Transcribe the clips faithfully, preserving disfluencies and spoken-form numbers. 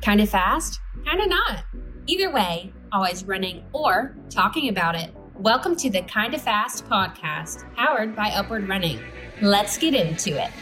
Kind of fast, kind of not. Either way, always running or talking about it. Welcome to the Kind of Fast podcast, powered by Upward Running. Let's get into it.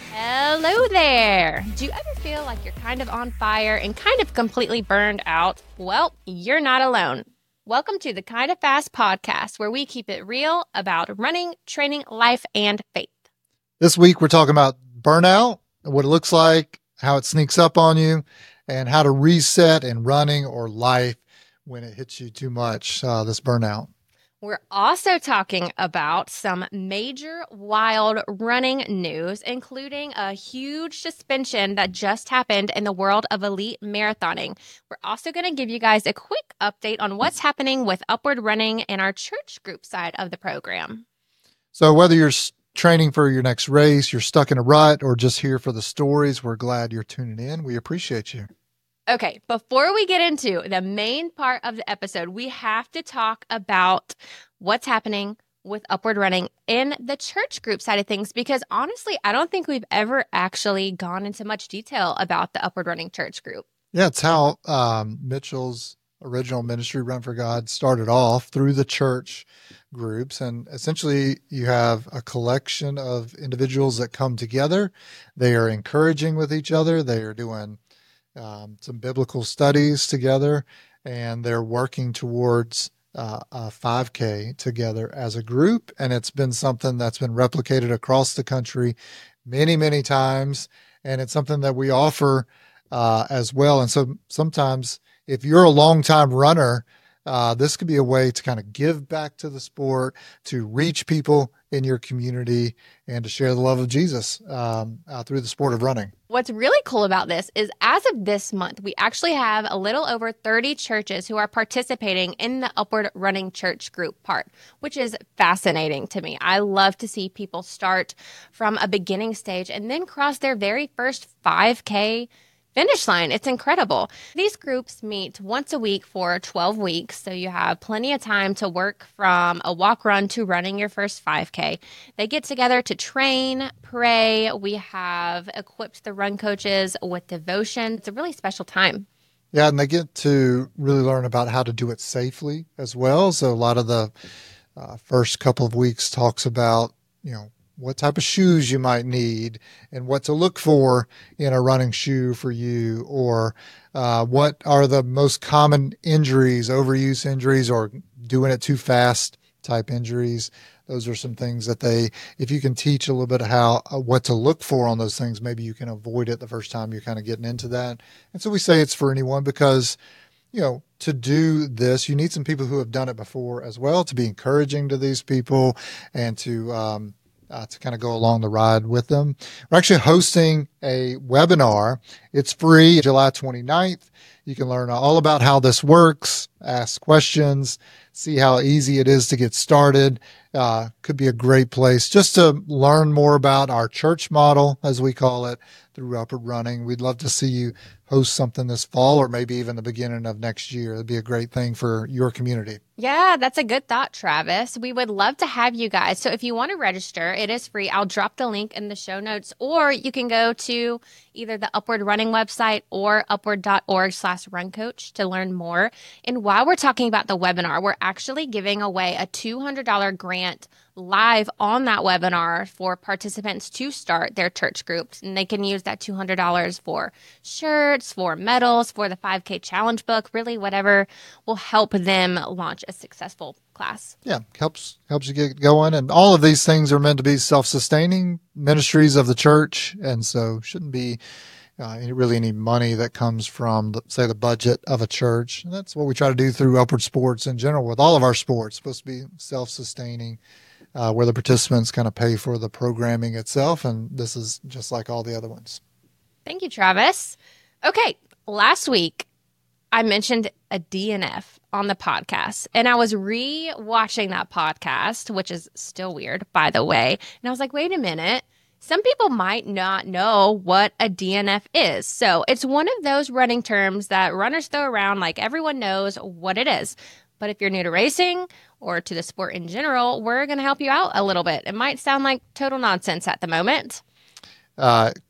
Hello there. Do you ever feel like you're kind of on fire and kind of completely burned out? Well, you're not alone. Welcome to the Kind of Fast podcast, where we keep it real about running, training, life, and faith. This week, we're talking about burnout, what it looks like, how it sneaks up on you, and how to reset in running or life when it hits you too much, uh, this burnout. We're also talking about some major wild running news, including a huge suspension that just happened in the world of elite marathoning. We're also going to give you guys a quick update on what's happening with Upward Running and our church group side of the program. So whether you're training for your next race, you're stuck in a rut, or just here for the stories, we're glad you're tuning in. We appreciate you. Okay, before we get into the main part of the episode, we have to talk about what's happening with Upward Running in the church group side of things, because honestly, I don't think we've ever actually gone into much detail about the Upward Running church group. Yeah, it's how um, Mitchell's original ministry, Run for God, started off through the church groups. And essentially, you have a collection of individuals that come together. They are encouraging with each other. They are doing Um, some biblical studies together, and they're working towards uh, a five K together as a group. And it's been something that's been replicated across the country many, many times. And it's something that we offer uh, as well. And so sometimes if you're a longtime runner, uh, this could be a way to kind of give back to the sport, to reach people in your community, and to share the love of Jesus um, uh, through the sport of running. What's really cool about this is as of this month, we actually have a little over thirty churches who are participating in the Upward Running church group part, which is fascinating to me. I love to see people start from a beginning stage and then cross their very first five K finish line. It's incredible. These groups meet once a week for twelve weeks, so you have plenty of time to work from a walk run to running your first five K. They get together to train, pray. We have equipped the run coaches with devotion. It's a really special time. Yeah, and they get to really learn about how to do it safely as well. So a lot of the uh, first couple of weeks talks about, you know, what type of shoes you might need and what to look for in a running shoe for you, or uh, what are the most common injuries, overuse injuries, or doing it too fast type injuries. Those are some things that they, if you can teach a little bit of how, uh, what to look for on those things, maybe you can avoid it the first time you're kind of getting into that. And so we say it's for anyone because, you know, to do this, you need some people who have done it before as well, to be encouraging to these people and to, um, Uh, to kind of go along the ride with them. We're actually hosting a webinar. It's free, July twenty-ninth. You can learn all about how this works, ask questions, see how easy it is to get started. Uh, could be a great place just to learn more about our church model, as we call it, through Upward Running. We'd love to see you host something this fall, or maybe even the beginning of next year. It'd be a great thing for your community. Yeah, that's a good thought, Travis. We would love to have you guys. So if you want to register, it is free. I'll drop the link in the show notes, or you can go to either the Upward Running website or upward.org slash run coach to learn more. And while we're talking about the webinar, we're actually giving away a two hundred dollars grant live on that webinar for participants to start their church groups. And they can use that two hundred dollars for shirts, for medals, for the five K challenge book, really whatever will help them launch a successful class. Yeah, helps helps you get going. And all of these things are meant to be self-sustaining ministries of the church. And so shouldn't be uh, any, really any money that comes from, the, say, the budget of a church. And that's what we try to do through Upward Sports in general with all of our sports. It's supposed to be self-sustaining, uh, where the participants kind of pay for the programming itself. And this is just like all the other ones. Thank you, Travis. Okay, last week I mentioned a D N F on the podcast, and I was re-watching that podcast, which is still weird, by the way. And I was like, wait a minute. Some people might not know what a D N F is. So it's one of those running terms that runners throw around like everyone knows what it is. But if you're new to racing or to the sport in general, we're going to help you out a little bit. It might sound like total nonsense at the moment. Uh,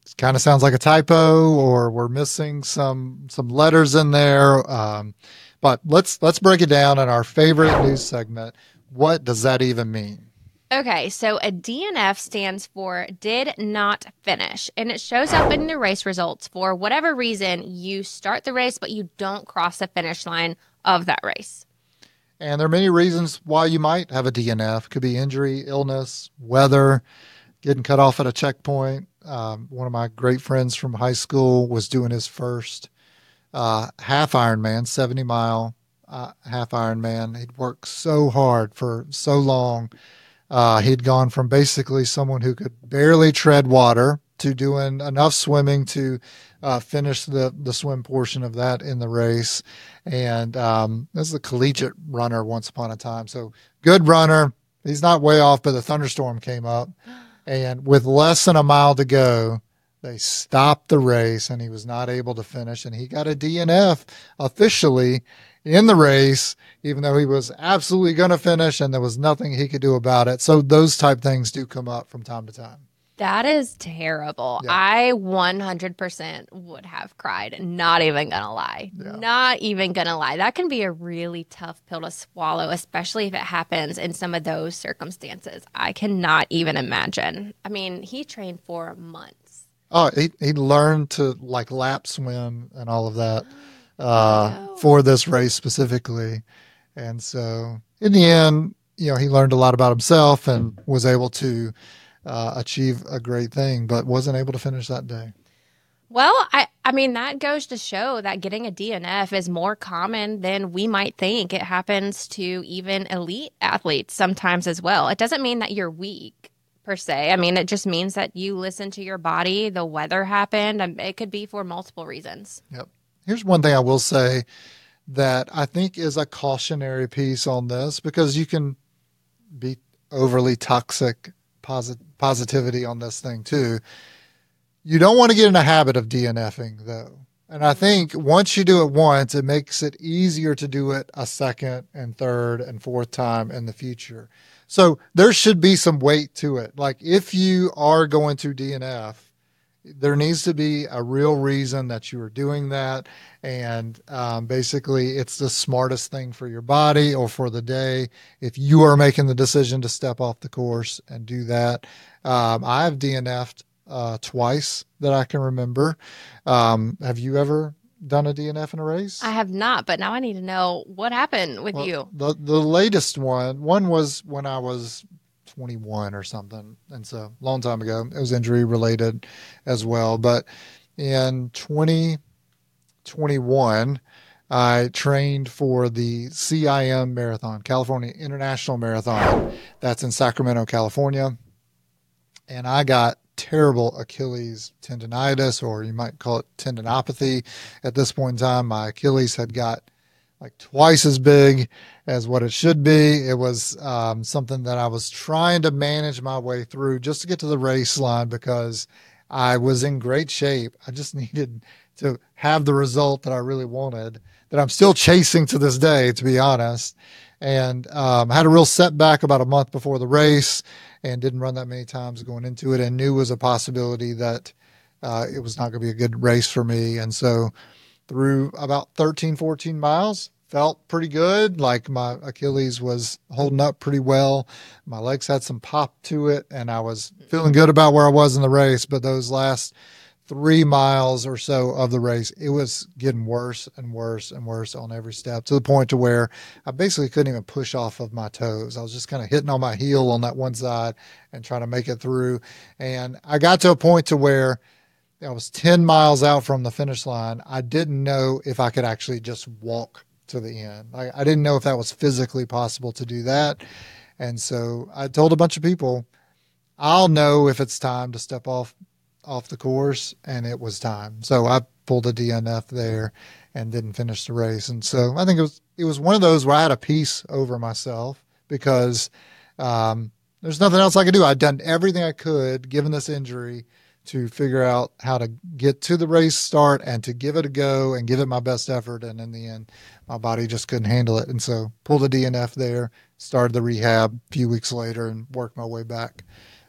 kind of sounds like a typo, or we're missing some some letters in there. Um, but let's let's break it down in our favorite news segment. What does that even mean? Okay, so a D N F stands for did not finish, and it shows up in the race results for whatever reason you start the race, but you don't cross the finish line of that race. And there are many reasons why you might have a D N F. Could be injury, illness, weather, getting cut off at a checkpoint. Um, one of my great friends from high school was doing his first uh, half Ironman, seventy mile uh, half Ironman. He'd worked so hard for so long. Uh, he'd gone from basically someone who could barely tread water to doing enough swimming to uh, finish the, the swim portion of that in the race. And um, this is a collegiate runner once upon a time. So good runner. He's not way off, but the thunderstorm came up. And with less than a mile to go, they stopped the race and he was not able to finish. And he got a D N F officially in the race, even though he was absolutely going to finish and there was nothing he could do about it. So those type things do come up from time to time. That is terrible. Yeah. I one hundred percent would have cried. Not even going to lie. Yeah. Not even going to lie. That can be a really tough pill to swallow, especially if it happens in some of those circumstances. I cannot even imagine. I mean, he trained for months. Oh, he, he learned to like lap swim and all of that. Uh, for this race specifically. And so in the end, you know, he learned a lot about himself and was able to uh, achieve a great thing, but wasn't able to finish that day. Well, I, I mean, that goes to show that getting a D N F is more common than we might think. It happens to even elite athletes sometimes as well. It doesn't mean that you're weak per se. I mean, it just means that you listen to your body, the weather happened, and it could be for multiple reasons. Yep. Here's one thing I will say that I think is a cautionary piece on this, because you can be overly toxic posit- positivity on this thing too. You don't want to get in a habit of DNFing though. And I think once you do it once, it makes it easier to do it a second and third and fourth time in the future. So there should be some weight to it. Like if you are going to D N F, there needs to be a real reason that you are doing that. And um, basically, it's the smartest thing for your body or for the day if you are making the decision to step off the course and do that. Um, I've D N F'd uh, twice that I can remember. Um, have you ever done a D N F in a race? I have not, but now I need to know what happened with well, you. The, the latest one, one was when I was twenty-one or something. And so a long time ago, it was injury related as well. But in twenty twenty-one, I trained for the C I M Marathon, California International Marathon. That's in Sacramento, California. And I got terrible Achilles tendonitis, or you might call it tendinopathy. At this point in time, my Achilles had got like twice as big as what it should be. It was um, something that I was trying to manage my way through just to get to the race line, because I was in great shape. I just needed to have the result that I really wanted, that I'm still chasing to this day, to be honest. And um, I had a real setback about a month before the race and didn't run that many times going into it, and knew it was a possibility that uh, it was not going to be a good race for me. And so through about thirteen, fourteen miles, felt pretty good. Like my Achilles was holding up pretty well. My legs had some pop to it, and I was feeling good about where I was in the race. But those last three miles or so of the race, it was getting worse and worse and worse on every step, to the point to where I basically couldn't even push off of my toes. I was just kind of hitting on my heel on that one side and trying to make it through. And I got to a point to where I was ten miles out from the finish line. I didn't know if I could actually just walk to the end. I, I didn't know if that was physically possible to do that. And so I told a bunch of people, I'll know if it's time to step off off the course, and it was time. So I pulled a D N F there and didn't finish the race. And so I think it was it was one of those where I had a peace over myself, because um, there's nothing else I could do. I'd done everything I could, given this injury, to figure out how to get to the race start and to give it a go and give it my best effort. And in the end, my body just couldn't handle it. And so pulled a D N F there, started the rehab a few weeks later, and worked my way back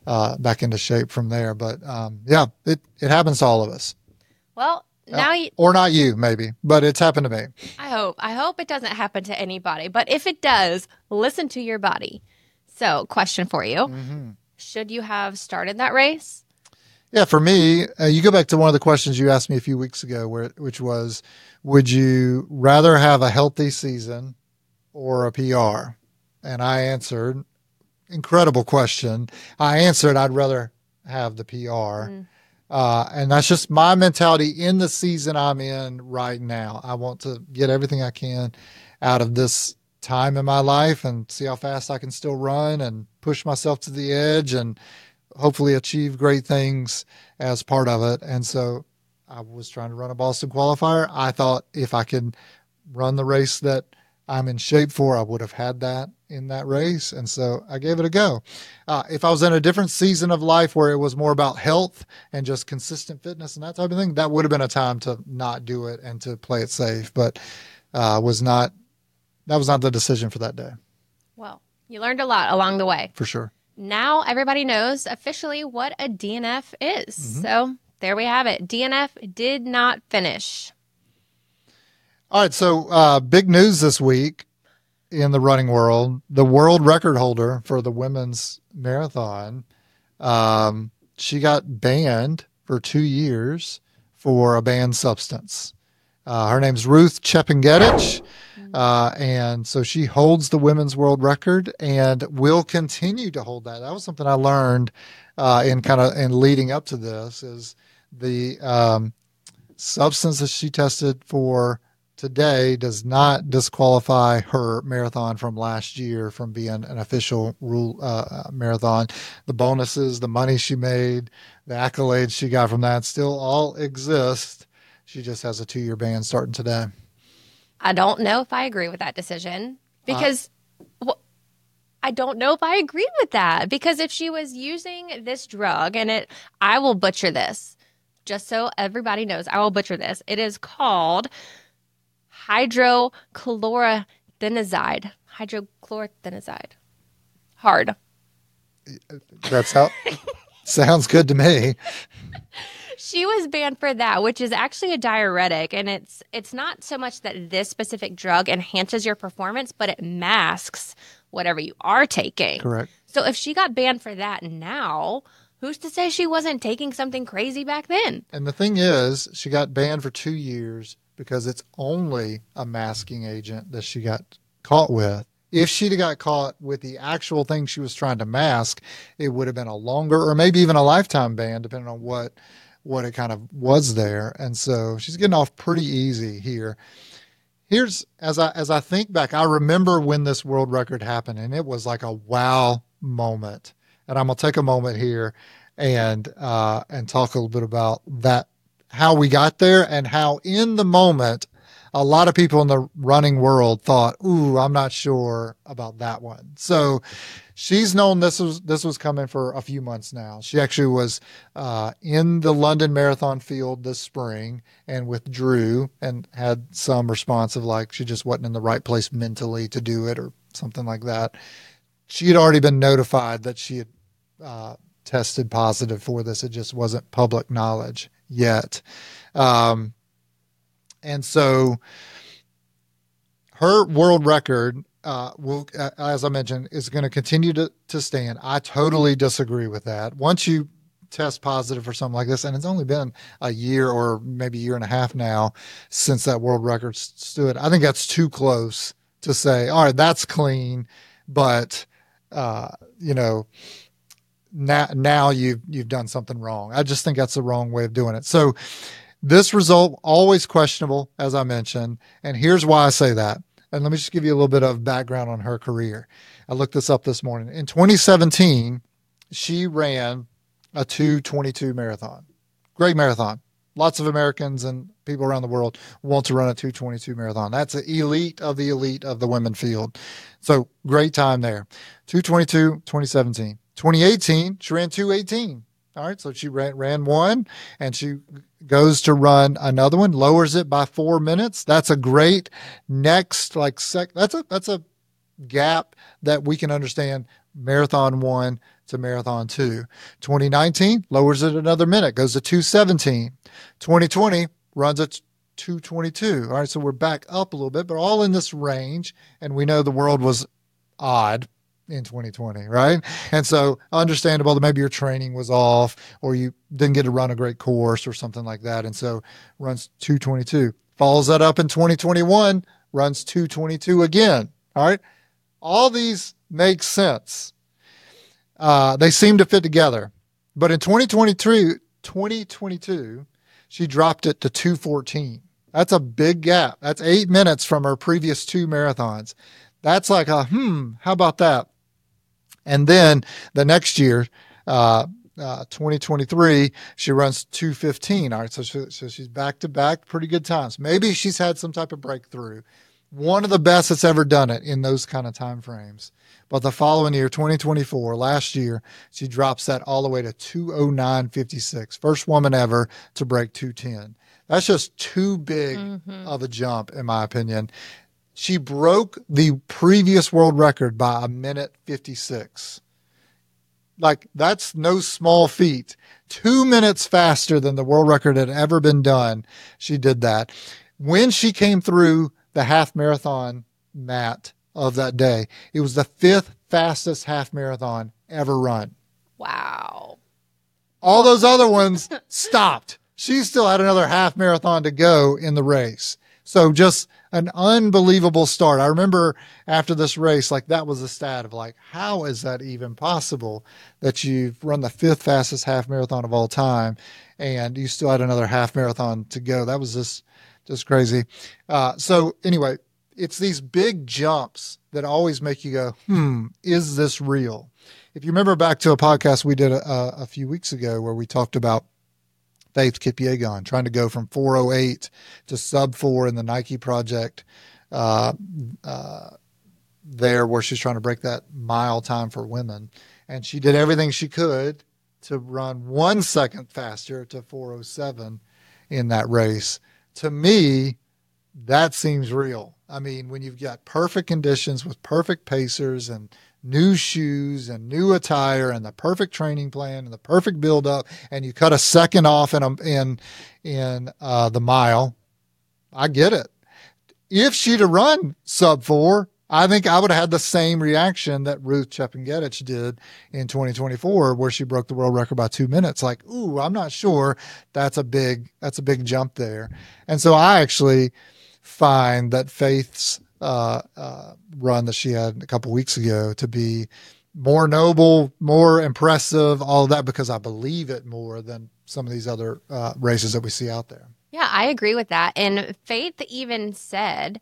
uh, back into shape from there. But um, yeah, it, it happens to all of us. Well, now you, or not you, maybe, but it's happened to me. I hope. I hope it doesn't happen to anybody. But if it does, listen to your body. So, question for you. Mm-hmm. Should you have started that race? Yeah, for me, uh, you go back to one of the questions you asked me a few weeks ago, where which was, would you rather have a healthy season or a P R? And I answered, incredible question. I answered, I'd rather have the P R. Mm. Uh, and that's just my mentality in the season I'm in right now. I want to get everything I can out of this time in my life and see how fast I can still run and push myself to the edge and hopefully achieve great things as part of it. And so I was trying to run a Boston qualifier. I thought if I could run the race that I'm in shape for, I would have had that in that race. And so I gave it a go. Uh, if I was in a different season of life where it was more about health and just consistent fitness and that type of thing, that would have been a time to not do it and to play it safe. But uh, was not, that was not the decision for that day. Well, you learned a lot along the way. For sure. Now everybody knows officially what a D N F is. Mm-hmm. So there we have it. D N F did not finish. All right, so uh, big news this week in the running world. The world record holder for the women's marathon, um, she got banned for two years for a banned substance. Uh, her name's Ruth Chepngetich, uh, and so she holds the women's world record and will continue to hold that. That was something I learned uh, in kind of in leading up to this is the um, substance that she tested for today does not disqualify her marathon from last year from being an official rule uh, marathon. The bonuses, the money she made, the accolades she got from that still all exist. She just has a two-year ban starting today. I don't know if I agree with that decision because uh, well, I don't know if I agree with that because if she was using this drug and it, I will butcher this just so everybody knows, I will butcher this. It is called hydrochlorothiazide. Hydrochlorothiazide. Hard. That's how sounds good to me. She was banned for that, which is actually a diuretic, and it's it's not so much that this specific drug enhances your performance, but it masks whatever you are taking. Correct. So if she got banned for that now, who's to say she wasn't taking something crazy back then? And the thing is, she got banned for two years because it's only a masking agent that she got caught with. If she'd have got caught with the actual thing she was trying to mask, it would have been a longer or maybe even a lifetime ban, depending on what what it kind of was there. And so she's getting off pretty easy here. Here's, as I as I think back, I remember when this world record happened, and it was like a wow moment. And I'm going to take a moment here and uh, and talk a little bit about that, how we got there and how in the moment a lot of people in the running world thought, ooh, I'm not sure about that one. So she's known this was this was coming for a few months now. She actually was uh, in the London Marathon field this spring and withdrew and had some response of like she just wasn't in the right place mentally to do it or something like that. She had already been notified that she had uh, tested positive for this. It just wasn't public knowledge yet. Um, and so her world record, uh, will, uh, as I mentioned, is going to continue to, to stand. I totally disagree with that. Once you test positive for something like this, and it's only been a year or maybe a year and a half now since that world record stood, I think that's too close to say, all right, that's clean, but, uh, you know, now, now you've, you've done something wrong. I just think that's the wrong way of doing it. So this result, always questionable, as I mentioned, and here's why I say that. And let me just give you a little bit of background on her career. I looked this up this morning. In twenty seventeen, she ran a two twenty-two marathon. Great marathon. Lots of Americans and people around the world want to run a two twenty-two marathon. That's the elite of the elite of the women field. So great time there. two twenty-two, twenty seventeen. twenty eighteen, she ran two eighteen. All right, so she ran, ran one, and she goes to run another one, lowers it by four minutes. That's a great next, like, sec. That's a that's a gap that we can understand. Marathon one to marathon two. twenty nineteen lowers it another minute, goes to two seventeen. twenty twenty runs at two twenty-two. All right, so we're back up a little bit, but all in this range. And we know the world was odd in twenty twenty, right? And so understandable that maybe your training was off or you didn't get to run a great course or something like that. And so runs two twenty-two. Follows that up in twenty twenty-one, runs two twenty-two again. All right. All these make sense. Uh, they seem to fit together. But in twenty twenty-three, twenty twenty-two, she dropped it to two fourteen. That's a big gap. That's eight minutes from her previous two marathons. That's like a, hmm, how about that? And then the next year, uh, uh, twenty twenty-three, she runs two fifteen. All right, so, she, so she's back to back, pretty good times. Maybe she's had some type of breakthrough. One of the best that's ever done it in those kind of time frames. But the following year, twenty twenty-four, last year, she drops that all the way to two oh nine fifty-six. First woman ever to break two ten. That's just too big mm-hmm. of a jump, in my opinion. She broke the previous world record by a minute fifty-six. Like, that's no small feat. Two minutes faster than the world record had ever been done. She did that. When she came through the half marathon mat of that day, it was the fifth fastest half marathon ever run. Wow. All those other ones stopped. She still had another half marathon to go in the race. So just an unbelievable start. I remember after this race, like that was a stat of like, how is that even possible that you've run the fifth fastest half marathon of all time and you still had another half marathon to go? That was just, just crazy. Uh, so anyway, it's these big jumps that always make you go, hmm, is this real? If you remember back to a podcast we did a, a few weeks ago where we talked about Faith Kipyegon trying to go from four oh eight to sub four in the Nike project uh, uh, there where she's trying to break that mile time for women. And she did everything she could to run one second faster to four oh seven in that race. To me, that seems real. I mean, when you've got perfect conditions with perfect pacers and new shoes and new attire and the perfect training plan and the perfect build-up, and you cut a second off in a, in in uh, the mile, I get it. If she'd have run sub four, I think I would have had the same reaction that Ruth Chepngetich did in twenty twenty-four, where she broke the world record by two minutes. Like, ooh, I'm not sure. That's a big that's a big jump there. And so I actually find that Faith's uh, uh, run that she had a couple weeks ago to be more noble, more impressive, all of that, because I believe it more than some of these other uh, races that we see out there. Yeah, I agree with that. And Faith even said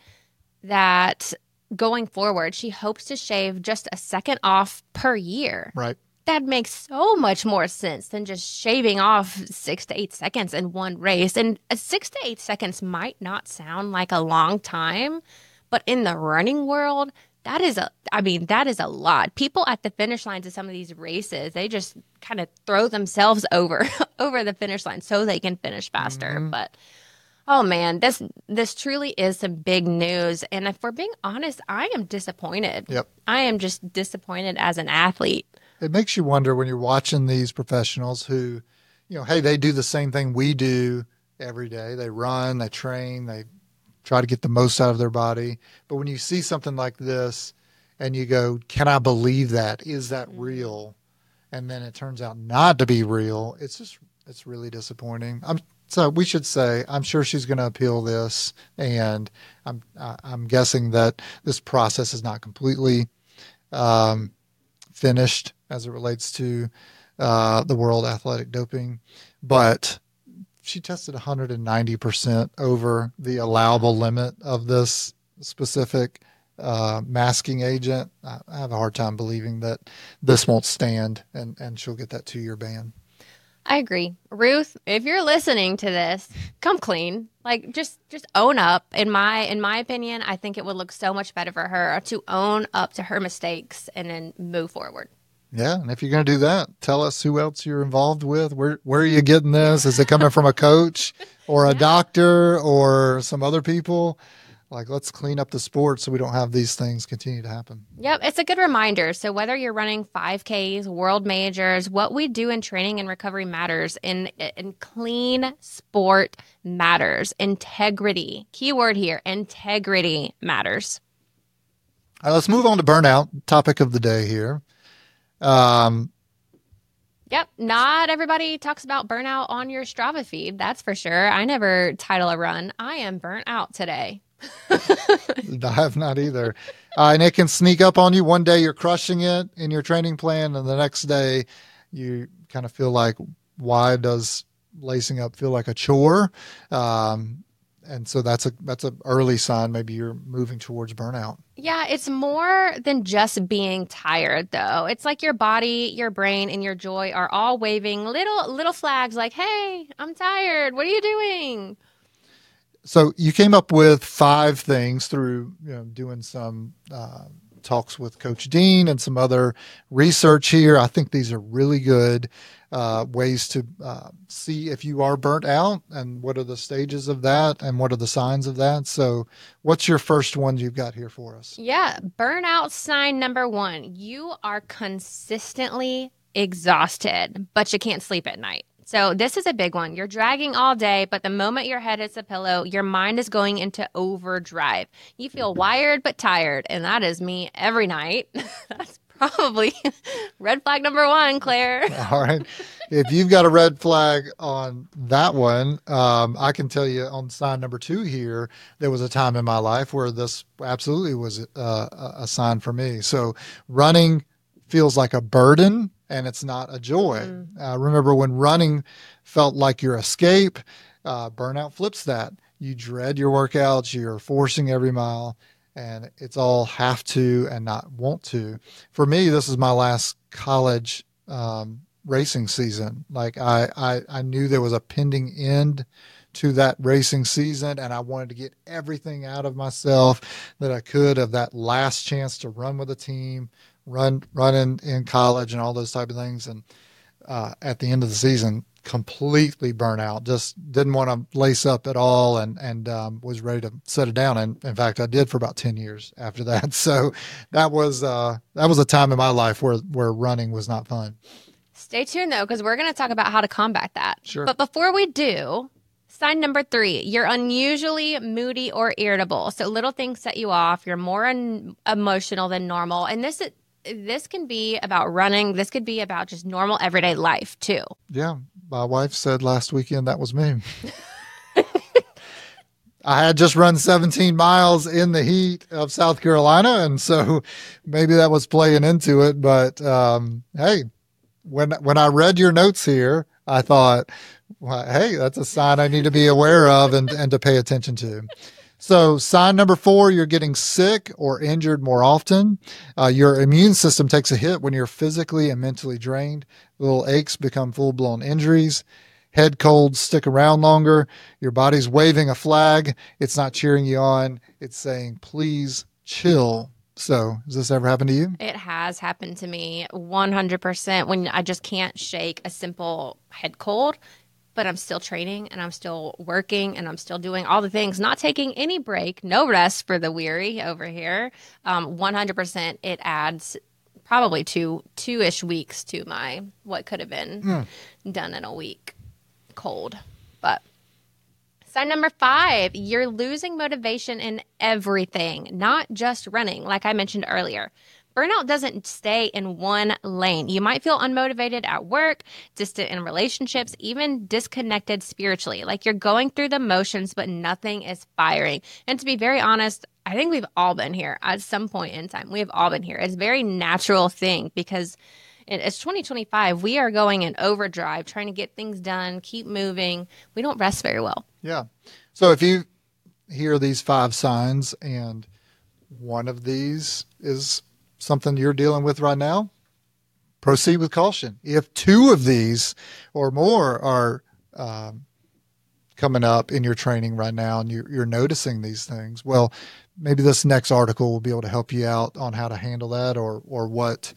that going forward, she hopes to shave just a second off per year. Right. That makes so much more sense than just shaving off six to eight seconds in one race. And six to eight seconds might not sound like a long time, but in the running world, that is a, I mean, that is a lot. People at the finish lines of some of these races, they just kind of throw themselves over, over the finish line so they can finish faster. Mm-hmm. But, oh man, this, this truly is some big news. And if we're being honest, I am disappointed. Yep. I am just disappointed as an athlete. It makes you wonder when you're watching these professionals who, you know, hey, they do the same thing we do every day. They run, they train, they try to get the most out of their body. But when you see something like this and you go, can I believe that? Is that real? And then it turns out not to be real. It's just, it's really disappointing. I'm, so we should say, I'm sure she's going to appeal this. And I'm, I'm guessing that this process is not completely um, finished as it relates to uh, the World Athletic Doping. But she tested one hundred ninety percent over the allowable limit of this specific uh, masking agent. I, I have a hard time believing that this won't stand and, and she'll get that two-year ban. I agree. Ruth, if you're listening to this, come clean. Like just just own up. In my in my opinion, I think it would look so much better for her to own up to her mistakes and then move forward. Yeah, and if you're going to do that, tell us who else you're involved with. Where where are you getting this? Is it coming from a coach or a yeah. doctor or some other people? like, let's clean up the sport so we don't have these things continue to happen. Yep, it's a good reminder. So whether you're running five Ks, world majors, what we do in training and recovery matters. In, in clean sport matters. Integrity. Keyword here, integrity matters. All right, let's move on to burnout, topic of the day here. Um, Yep, not everybody talks about burnout on your Strava feed, that's for sure. I never title a run, I am burnt out today. I have not either. Uh, and it can sneak up on you. One day you're crushing it in your training plan, and the next day you kind of feel like, why does lacing up feel like a chore? Um, and so that's a that's an early sign maybe you're moving towards burnout. Yeah, it's more than just being tired, though. It's like your body, your brain, and your joy are all waving little little flags like, hey, I'm tired. What are you doing? So you came up with five things through, you know, doing some uh, talks with Coach Dean and some other research here. I think these are really good uh, ways to uh, see if you are burnt out and what are the stages of that and what are the signs of that. So what's your first one you've got here for us? Yeah, burnout sign number one. You are consistently exhausted, but you can't sleep at night. So this is a big one. You're dragging all day, but the moment your head hits the pillow, your mind is going into overdrive. You feel wired but tired, and that is me every night. That's probably red flag number one, Claire. All right. If you've got a red flag on that one, um, I can tell you on sign number two here, there was a time in my life where this absolutely was uh, a sign for me. So running feels like a burden, and it's not a joy. Mm. Uh, remember when running felt like your escape, uh, burnout flips that. You dread your workouts, you're forcing every mile, and it's all have to and not want to. For me, this is my last college um, racing season. Like I, I, I knew there was a pending end to that racing season, and I wanted to get everything out of myself that I could of that last chance to run with a team, run run in, in college and all those type of things. And uh, at the end of the season, completely burnt out, just didn't want to lace up at all, and, and um, was ready to set it down. And in fact, I did for about ten years after that. So that was uh, that was a time in my life where, where running was not fun. Stay tuned, though, because we're going to talk about how to combat that. Sure. But before we do, sign number three, you're unusually moody or irritable. So little things set you off. You're more un- emotional than normal. And this this can be about running. This could be about just normal everyday life, too. Yeah. My wife said last weekend that was me. I had just run seventeen miles in the heat of South Carolina, and so maybe that was playing into it. But um, hey, when when I read your notes here, I thought, well, hey, that's a sign I need to be aware of and, and to pay attention to. So sign number four, you're getting sick or injured more often. Uh, your immune system takes a hit when you're physically and mentally drained. Little aches become full-blown injuries. Head colds stick around longer. Your body's waving a flag. It's not cheering you on. It's saying, please chill. So has this ever happened to you? It has happened to me one hundred percent when I just can't shake a simple head cold. But I'm still training and I'm still working and I'm still doing all the things, not taking any break, no rest for the weary over here. Um, one hundred percent it adds probably two, two-ish weeks to my what could have been mm. done in a week cold. But sign number five, you're losing motivation in everything, not just running, like I mentioned earlier. Burnout doesn't stay in one lane. You might feel unmotivated at work, distant in relationships, even disconnected spiritually. Like you're going through the motions, but nothing is firing. And to be very honest, I think we've all been here at some point in time. We have all been here. It's a very natural thing because it's twenty twenty-five. We are going in overdrive, trying to get things done, keep moving. We don't rest very well. Yeah. So if you hear these five signs and one of these is something you're dealing with right now, proceed with caution. If two of these or more are um, coming up in your training right now and you're, you're noticing these things, well, maybe this next article will be able to help you out on how to handle that or or what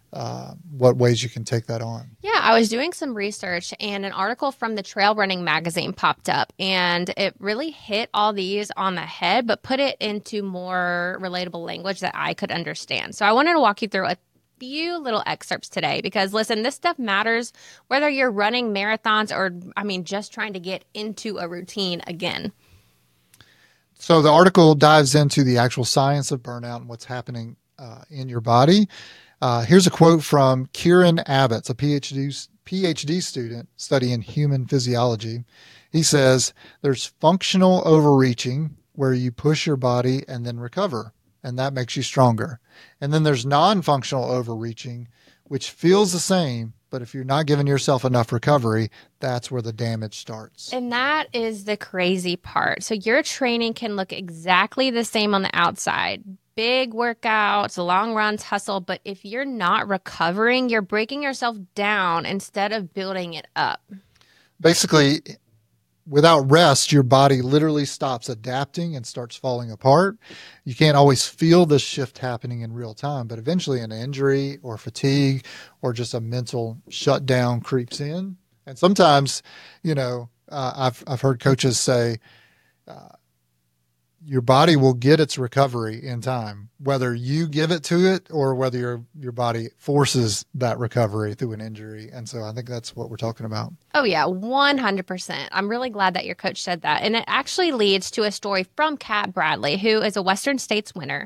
uh, what ways you can take that on. Yeah, I was doing some research and an article from the Trail Running magazine popped up, and it really hit all these on the head, but put it into more relatable language that I could understand. So I wanted to walk you through a few little excerpts today because, listen, this stuff matters whether you're running marathons or, I mean, just trying to get into a routine again. So the article dives into the actual science of burnout and what's happening uh, in your body. Uh, here's a quote from Kieran Abbott's a PhD, PhD student studying human physiology. He says, there's functional overreaching where you push your body and then recover, and that makes you stronger. And then there's non-functional overreaching, which feels the same, but if you're not giving yourself enough recovery, that's where the damage starts. And that is the crazy part. So your training can look exactly the same on the outside. Big workouts, long runs, hustle. But if you're not recovering, you're breaking yourself down instead of building it up. Basically, without rest, your body literally stops adapting and starts falling apart. You can't always feel this shift happening in real time, but eventually an injury or fatigue or just a mental shutdown creeps in. And sometimes, you know, uh, I've I've heard coaches say, uh, your body will get its recovery in time, whether you give it to it or whether your your body forces that recovery through an injury. And so I think that's what we're talking about. Oh, yeah, one hundred percent. I'm really glad that your coach said that. And it actually leads to a story from Kat Bradley, who is a Western States winner.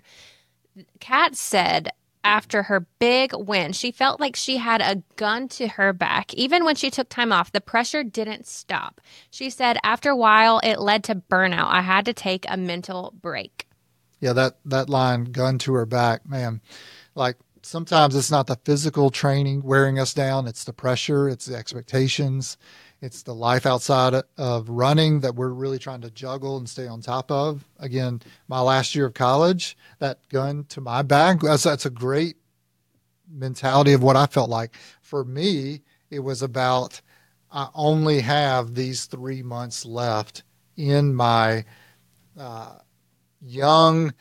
Kat said after her big win, she felt like she had a gun to her back. Even when she took time off, the pressure didn't stop. She said after a while, it led to burnout. I had to take a mental break. Yeah, that, that line, gun to her back, man, like sometimes it's not the physical training wearing us down. It's the pressure. It's the expectations. It's the life outside of running that we're really trying to juggle and stay on top of. Again, my last year of college, that gun to my back, that's, that's a great mentality of what I felt like. For me, it was about I only have these three months left in my uh, young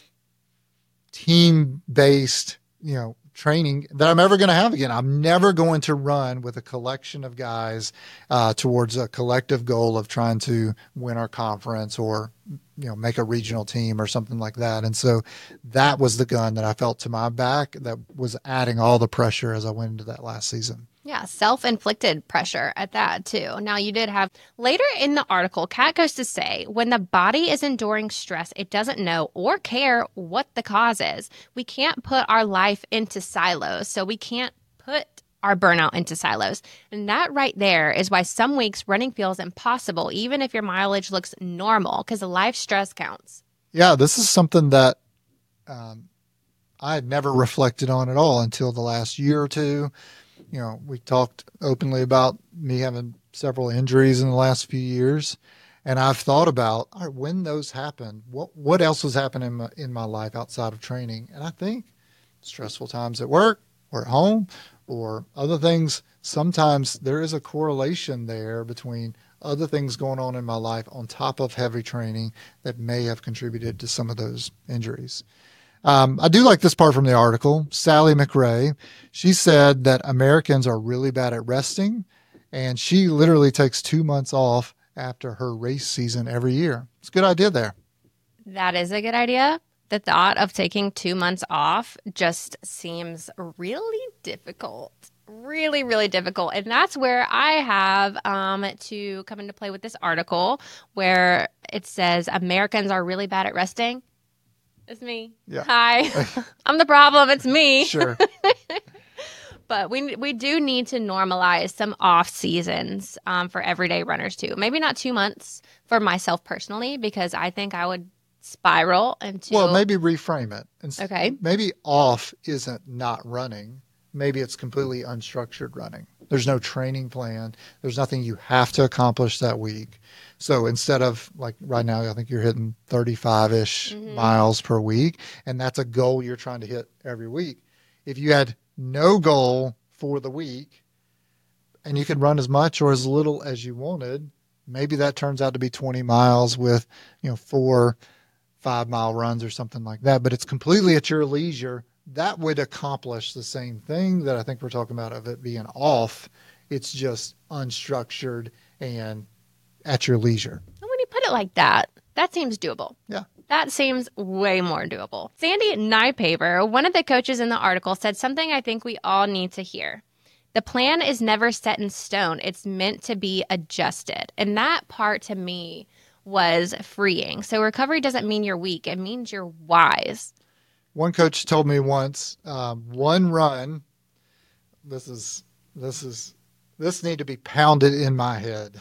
team-based, you know, training that I'm ever going to have again. I'm never going to run with a collection of guys uh, towards a collective goal of trying to win our conference or, you know, make a regional team or something like that. And so that was the gun that I felt to my back that was adding all the pressure as I went into that last season. Yeah, self-inflicted pressure at that too. Now you did have later in the article, Kat goes to say, when the body is enduring stress, it doesn't know or care what the cause is. We can't put our life into silos, so we can't put our burnout into silos. And that right there is why some weeks running feels impossible, even if your mileage looks normal, because the life stress counts. Yeah, this is something that um, I had never reflected on at all until the last year or two. You know, we talked openly about me having several injuries in the last few years. And I've thought about, all right, when those happened, what what else was happening in my, in my life outside of training? And I think stressful times at work or at home or other things, sometimes there is a correlation there between other things going on in my life on top of heavy training that may have contributed to some of those injuries. Um, I do like this part from the article. Sally McRae, she said that Americans are really bad at resting, and she literally takes two months off after her race season every year. It's a good idea there. That is a good idea. The thought of taking two months off just seems really difficult. Really, really difficult. And that's where I have um, to come into play with this article where it says Americans are really bad at resting. It's me. Yeah. Hi. I'm the problem. It's me. Sure. But we we do need to normalize some off seasons um, for everyday runners too. Maybe not two months for myself personally, because I think I would spiral into. Well, maybe reframe it. And okay. Maybe off isn't not running. Maybe it's completely unstructured running. There's no training plan. There's nothing you have to accomplish that week. So instead of, like right now, I think you're hitting thirty-five-ish mm-hmm. miles per week, and that's a goal you're trying to hit every week. If you had no goal for the week and you could run as much or as little as you wanted, maybe that turns out to be twenty miles with, you know, four five-mile runs or something like that. But it's completely at your leisure that would accomplish the same thing that I think we're talking about of it being off. It's just unstructured and at your leisure. And when you put it like that, that seems doable. Yeah. That seems way more doable. Sandy Nypaver, one of the coaches in the article, said something I think we all need to hear. The plan is never set in stone. It's meant to be adjusted. And that part to me was freeing. So recovery doesn't mean you're weak. It means you're wise. One coach told me once, um, one run, this is, this is, this need to be pounded in my head.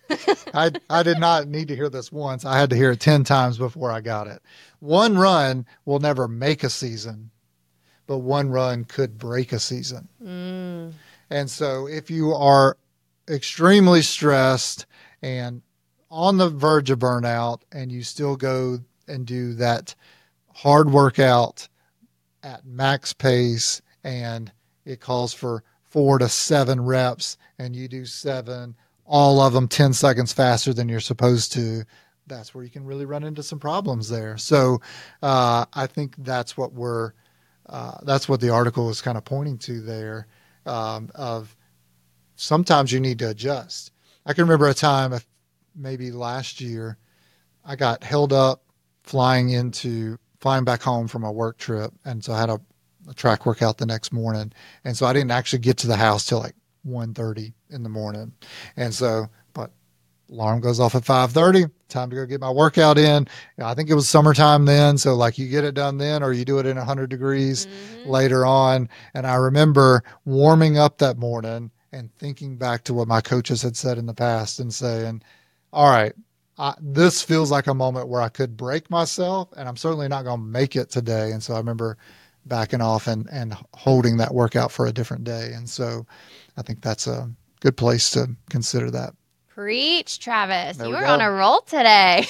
I I did not need to hear this once. I had to hear it ten times before I got it. One run will never make a season, but one run could break a season. Mm. And so if you are extremely stressed and on the verge of burnout and you still go and do that hard workout at max pace and it calls for four to seven reps and you do seven, all of them ten seconds faster than you're supposed to, that's where you can really run into some problems there. So uh, I think that's what we're, uh, that's what the article is kind of pointing to there, um, of sometimes you need to adjust. I can remember a time, maybe last year, I got held up flying into, flying back home from a work trip. And so I had a, a track workout the next morning. And so I didn't actually get to the house till like one thirty in the morning. And so, but alarm goes off at five thirty, time to go get my workout in. I think it was summertime then. So like you get it done then, or you do it in a hundred degrees mm-hmm. later on. And I remember warming up that morning and thinking back to what my coaches had said in the past and saying, all right, I, this feels like a moment where I could break myself and I'm certainly not going to make it today. And so I remember backing off and, and holding that workout for a different day. And so I think that's a good place to consider that. Preach, Travis. There you we are go. on a roll today.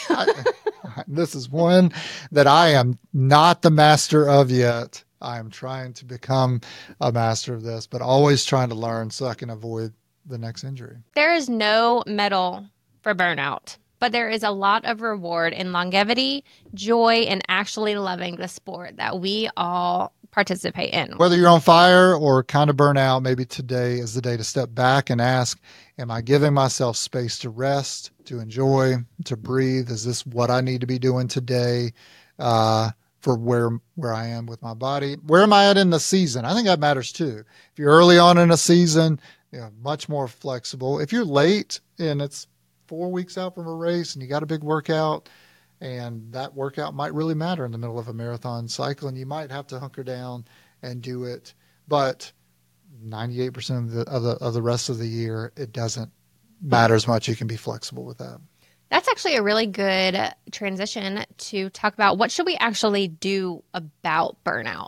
This is one that I am not the master of yet. I am trying to become a master of this, but always trying to learn so I can avoid the next injury. There is no medal for burnout, but there is a lot of reward in longevity, joy, and actually loving the sport that we all participate in. Whether you're on fire or kind of burn out, maybe today is the day to step back and ask, am I giving myself space to rest, to enjoy, to breathe? Is this what I need to be doing today uh, for where where I am with my body? Where am I at in the season? I think that matters too. If you're early on in a season, you know, much more flexible. If you're late and it's four weeks out from a race and you got a big workout, and that workout might really matter in the middle of a marathon cycle, and you might have to hunker down and do it. But ninety-eight percent of the, of the, of the rest of the year, it doesn't matter as much. You can be flexible with that. That's actually a really good transition to talk about what should we actually do about burnout.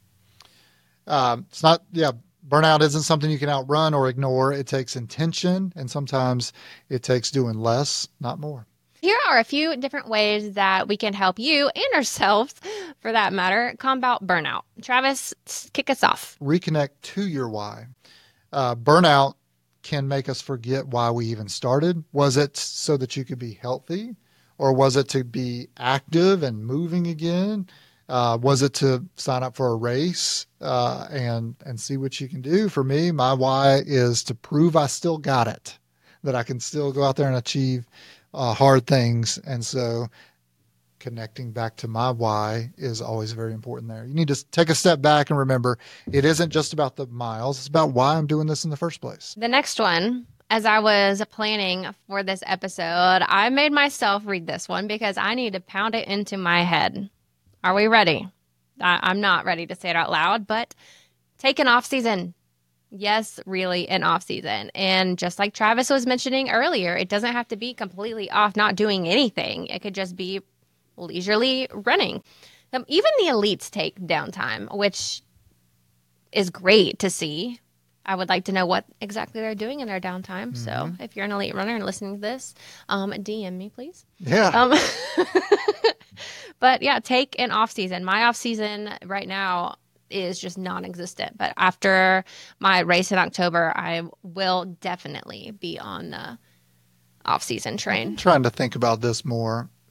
Um, it's not, yeah, burnout isn't something you can outrun or ignore. It takes intention, and sometimes it takes doing less, not more. Here are a few different ways that we can help you and ourselves, for that matter, combat burnout. Travis, kick us off. Reconnect to your why. Uh, burnout can make us forget why we even started. Was it so that you could be healthy, or was it to be active and moving again? Uh, was it to sign up for a race uh, and and see what you can do? For me, my why is to prove I still got it, that I can still go out there and achieve Uh, hard things. And so connecting back to my why is always very important there. You need to take a step back and remember it isn't just about the miles. It's about why I'm doing this in the first place. The next one, as I was planning for this episode, I made myself read this one because I need to pound it into my head. Are we ready? I- I'm not ready to say it out loud, but take an off season. Yes, really an off season. And just like Travis was mentioning earlier, it doesn't have to be completely off, not doing anything. It could just be leisurely running. Um, even the elites take downtime, which is great to see. I would like to know what exactly they're doing in their downtime. Mm-hmm. So if you're an elite runner and listening to this, um, D M me, please. Yeah. Um, but yeah, take an off season. My off season right now is just non-existent. But after my race in October, I will definitely be on the off-season train. I'm trying to think about this more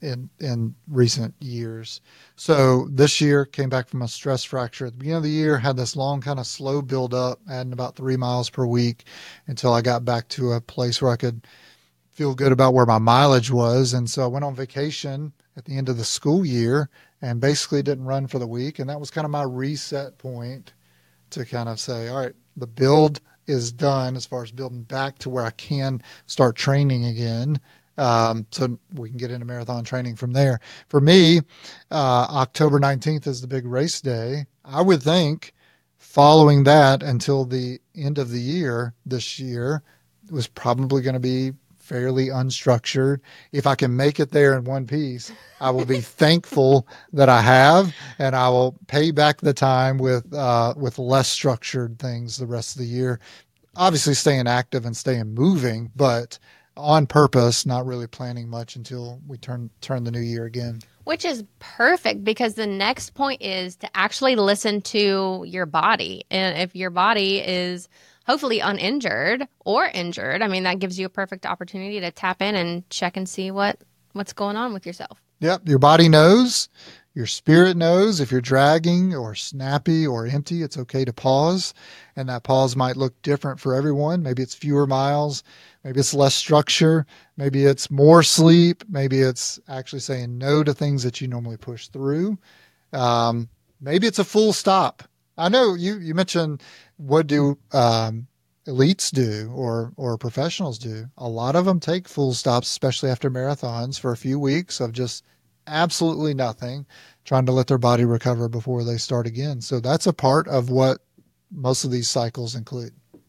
in in recent years. So this year came back from a stress fracture at the beginning of the year, had this long kind of slow build up, adding about three miles per week until I got back to a place where I could feel good about where my mileage was. And so I went on vacation at the end of the school year and basically didn't run for the week. And that was kind of my reset point to kind of say, all right, the build is done as far as building back to where I can start training again. Um, so we can get into marathon training from there. For me, uh, October nineteenth is the big race day. I would think following that until the end of the year this year was probably going to be fairly unstructured. If I can make it there in one piece, I will be thankful that I have, and I will pay back the time with uh, with less structured things the rest of the year. Obviously staying active and staying moving, but on purpose, not really planning much until we turn turn the new year again. Which is perfect, because the next point is to actually listen to your body. And if your body is hopefully uninjured or injured, I mean, that gives you a perfect opportunity to tap in and check and see what, what's going on with yourself. Yep. Your body knows, your spirit knows. If you're dragging or snappy or empty, it's okay to pause. And that pause might look different for everyone. Maybe it's fewer miles. Maybe it's less structure. Maybe it's more sleep. Maybe it's actually saying no to things that you normally push through. Um, maybe it's a full stop. I know you, you mentioned what do um, elites do or or professionals do. A lot of them take full stops, especially after marathons, for a few weeks of just absolutely nothing, trying to let their body recover before they start again. So that's a part of what most of these cycles include.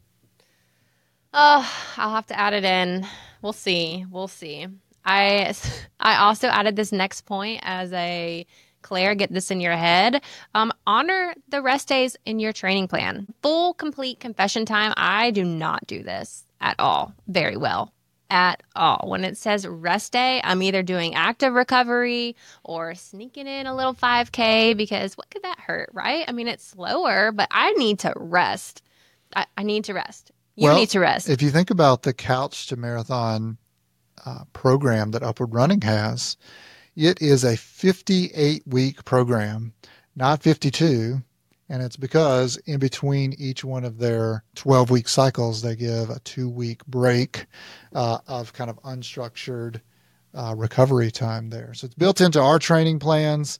Oh, I'll have to add it in. We'll see. We'll see. I I also added this next point as a Claire, get this in your head. Um, honor the rest days in your training plan. Full, complete confession time. I do not do this at all very well. At all. When it says rest day, I'm either doing active recovery or sneaking in a little five K, because what could that hurt, right? I mean, it's slower, but I need to rest. I, I need to rest. You well, need to rest. If you think about the Couch to Marathon uh, program that Upward Running has, it is a fifty-eight week program, not fifty-two. And it's because in between each one of their twelve week cycles, they give a two week break uh, of kind of unstructured uh, recovery time there. So it's built into our training plans,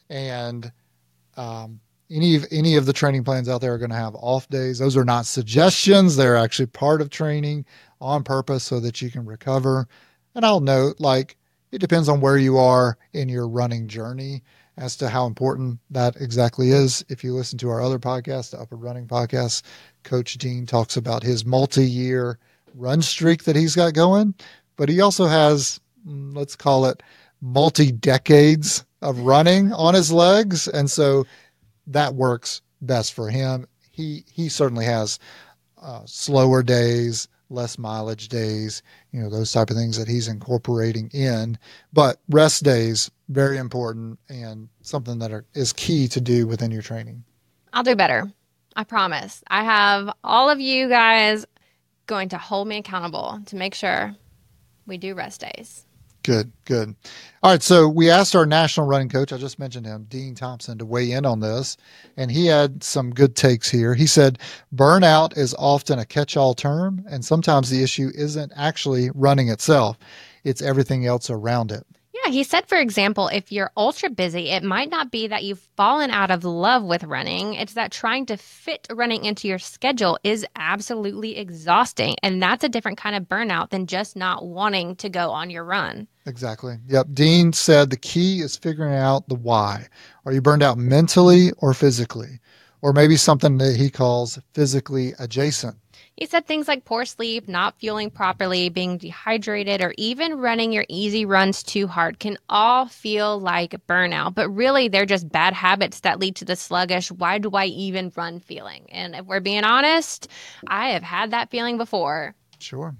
and um, any of, any of the training plans out there are going to have off days. Those are not suggestions. They're actually part of training on purpose so that you can recover. And I'll note, like, it depends on where you are in your running journey as to how important that exactly is. If you listen to our other podcast, the Upward Running podcast, Coach Dean talks about his multi-year run streak that he's got going, but he also has, let's call it, multi-decades of running on his legs. And so that works best for him. He, he certainly has uh, slower days, less mileage days, you know, those type of things that he's incorporating in. But rest days, very important, and something that are, is key to do within your training. I'll do better. I promise. I have all of you guys going to hold me accountable to make sure we do rest days. Good, good. All right, so we asked our national running coach, I just mentioned him, Dean Thompson, to weigh in on this, and he had some good takes here. He said, burnout is often a catch-all term, and sometimes the issue isn't actually running itself. It's everything else around it. Yeah, he said, for example, if you're ultra busy, it might not be that you've fallen out of love with running. It's that trying to fit running into your schedule is absolutely exhausting. And that's a different kind of burnout than just not wanting to go on your run. Exactly. Yep. Dean said the key is figuring out the why. Are you burned out mentally or physically? Or maybe something that he calls physically adjacent. He said things like poor sleep, not fueling properly, being dehydrated, or even running your easy runs too hard can all feel like burnout. But really, they're just bad habits that lead to the sluggish, why do I even run feeling? And if we're being honest, I have had that feeling before. Sure.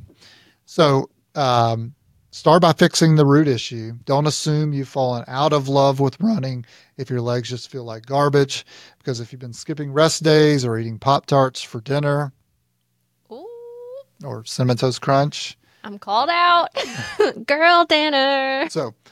So um, start by fixing the root issue. Don't assume you've fallen out of love with running if your legs just feel like garbage. Because if you've been skipping rest days or eating Pop-Tarts for dinner, or Cinnamon Toast Crunch. I'm called out. Girl dinner. So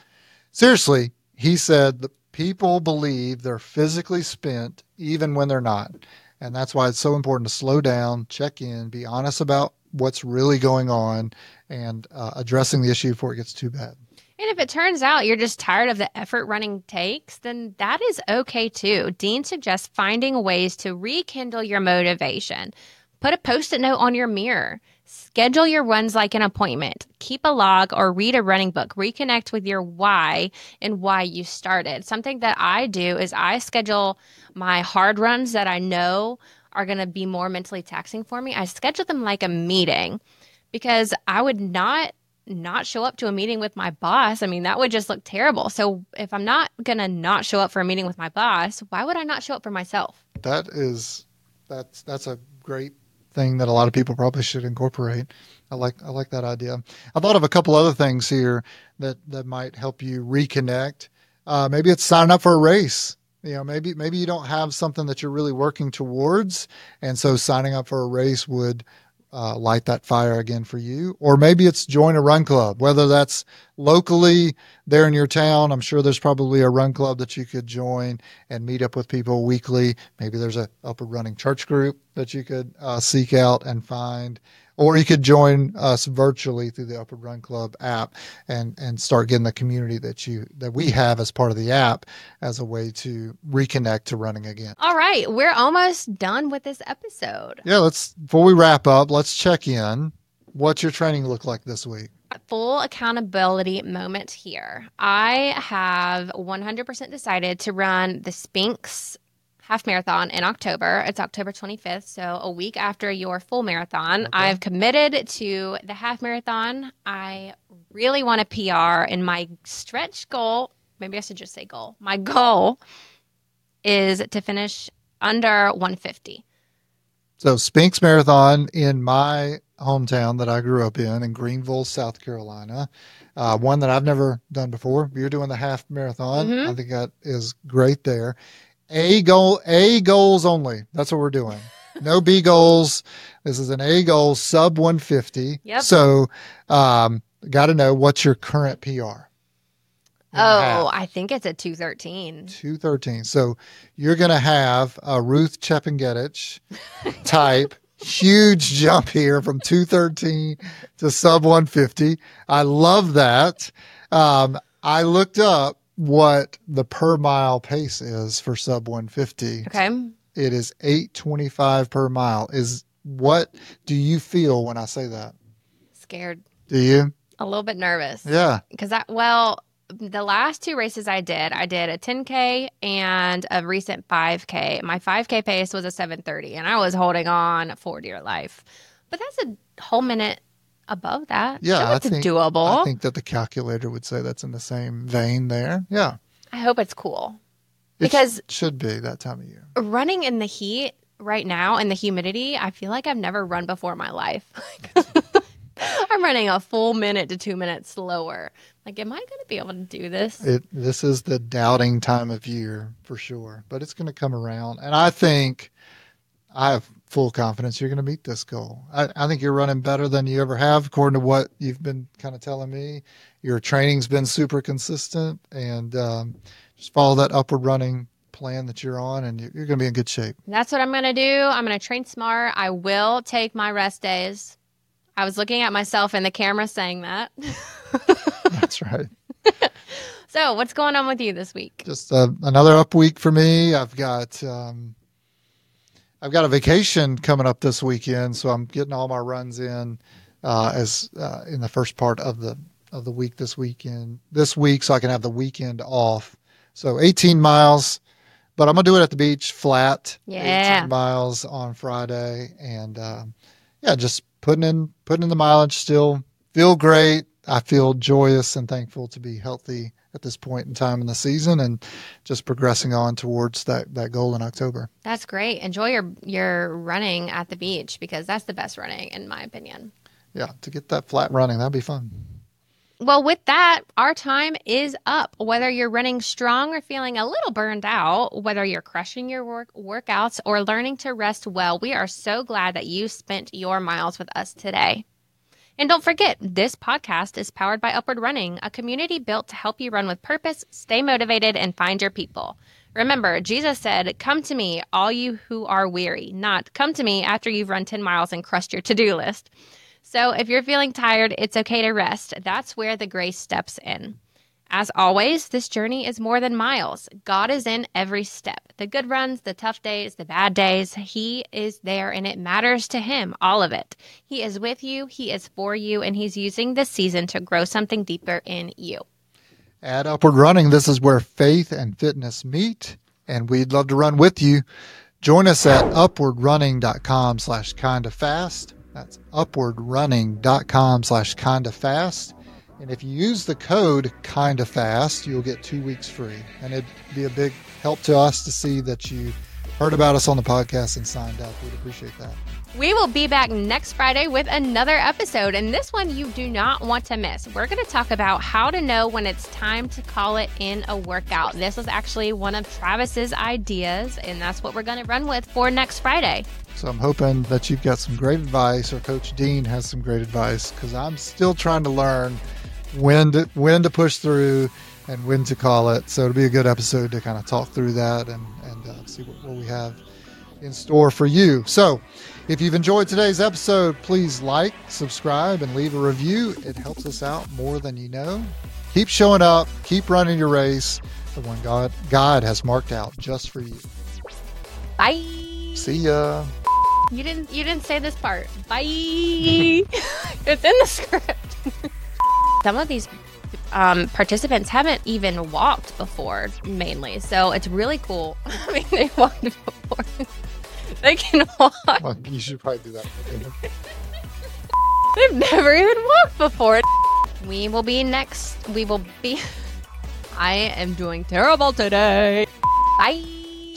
seriously, he said that people believe they're physically spent even when they're not. And that's why it's so important to slow down, check in, be honest about what's really going on, and uh, addressing the issue before it gets too bad. And if it turns out you're just tired of the effort running takes, then that is okay too. Dean suggests finding ways to rekindle your motivation. Put a post-it note on your mirror. Schedule your runs like an appointment. Keep a log or read a running book. Reconnect with your why and why you started. Something that I do is I schedule my hard runs that I know are going to be more mentally taxing for me. I schedule them like a meeting because I would not not show up to a meeting with my boss. I mean, that would just look terrible. So if I'm not going to not show up for a meeting with my boss, why would I not show up for myself? That is, that's, that's a great thing that a lot of people probably should incorporate. I like, I like that idea. I thought of a couple other things here that, that might help you reconnect. Uh, maybe it's signing up for a race. You know, maybe, maybe you don't have something that you're really working towards. And so signing up for a race would Uh, light that fire again for you. Or maybe it's join a run club, whether that's locally there in your town. I'm sure there's probably a run club that you could join and meet up with people weekly. Maybe there's a Upward Running church group that you could uh, seek out and find. Or you could join us virtually through the Upward Run Club app and, and start getting the community that you that we have as part of the app as a way to reconnect to running again. All right, we're almost done with this episode. Yeah, let's before we wrap up, let's check in. What's your training look like this week? Full accountability moment here. I have one hundred percent decided to run the Spinks half marathon in October. It's October twenty-fifth, so a week after your full marathon. Okay. I've committed to the half marathon. I really want a P R, and my stretch goal, maybe I should just say goal, my goal is to finish under one fifty. So Spinks Marathon in my hometown that I grew up in, in Greenville, South Carolina, uh, one that I've never done before. You're doing the half marathon. Mm-hmm. I think that is great there. A goal, A goals only. That's what we're doing. No B goals. This is an A goal, sub one fifty. Yep. So, um, got to know what's your current P R. Oh, I think it's a two thirteen. two thirteen. So you're going to have a Ruth Chepengetich type huge jump here from two thirteen to sub one fifty. I love that. Um, I looked up what the per mile pace is for sub one fifty. Okay. It is eight twenty-five per mile. Is what do you feel when I say that? Scared. Do you? A little bit nervous. Yeah. Because I, well, the last two races I did, I did a ten K and a recent five K. My five K pace was a seven thirty, and I was holding on for dear life. But that's a whole minute above that. Yeah, so it's I think, doable. I think that the calculator would say that's in the same vein there. Yeah. I hope it's cool. It Because sh- should be that time of year. Running in the heat right now and the humidity, I feel like I've never run before in my life. I'm running a full minute to two minutes slower. Like, am I going to be able to do this? It This is the doubting time of year for sure, but it's going to come around. And I think I have full confidence you're going to meet this goal. I, I think you're running better than you ever have, according to what you've been kind of telling me. Your training's been super consistent, and um, just follow that upward running plan that you're on, and you're, you're going to be in good shape. That's what I'm going to do. I'm going to train smart. I will take my rest days. I was looking at myself in the camera saying that. That's right. So what's going on with you this week? Just uh, another up week for me. I've got um, I've got a vacation coming up this weekend, so I'm getting all my runs in uh, as uh, in the first part of the of the week this weekend this week, so I can have the weekend off. So eighteen miles, but I'm gonna do it at the beach, flat. Yeah, eighteen miles on Friday, and um, yeah, just putting in putting in the mileage. Still feel great. I feel joyous and thankful to be healthy at this point in time in the season, and just progressing on towards that, that goal in October. That's great. Enjoy your your running at the beach, because that's the best running, in my opinion. Yeah, to get that flat running, that'd be fun. Well, with that, our time is up. Whether you're running strong or feeling a little burned out, whether you're crushing your work workouts or learning to rest well, we are so glad that you spent your miles with us today. And don't forget, this podcast is powered by Upward Running, a community built to help you run with purpose, stay motivated, and find your people. Remember, Jesus said, "Come to me, all you who are weary," not "come to me after you've run ten miles and crushed your to-do list." So if you're feeling tired, it's okay to rest. That's where the grace steps in. As always, this journey is more than miles. God is in every step. The good runs, the tough days, the bad days. He is there, and it matters to him, all of it. He is with you, he is for you, and he's using this season to grow something deeper in you. At Upward Running, this is where faith and fitness meet, and we'd love to run with you. Join us at upwardrunning.com slash kinda fast. That's upwardrunning.com slash kinda fast. And if you use the code kinda fast, you'll get two weeks free. And it'd be a big help to us to see that you heard about us on the podcast and signed up. We'd appreciate that. We will be back next Friday with another episode, and this one you do not want to miss. We're going to talk about how to know when it's time to call it in a workout. This was actually one of Travis's ideas, and that's what we're going to run with for next Friday. So I'm hoping that you've got some great advice, or Coach Dean has some great advice, because I'm still trying to learn when to, when to push through and when to call it. So it'll be a good episode to kind of talk through that and, and uh, see what, what we have in store for you. So if you've enjoyed today's episode, please like, subscribe, and leave a review. It helps us out more than you know. Keep showing up. Keep running your race, the one God, God has marked out just for you. Bye. See ya. You didn't you didn't say this part. Bye. It's in the script. Some of these um, participants haven't even walked before, mainly. So it's really cool. I mean, they walked before. They can walk. Well, you should probably do that. They've never even walked before. We will be next. We will be. I am doing terrible today. Bye.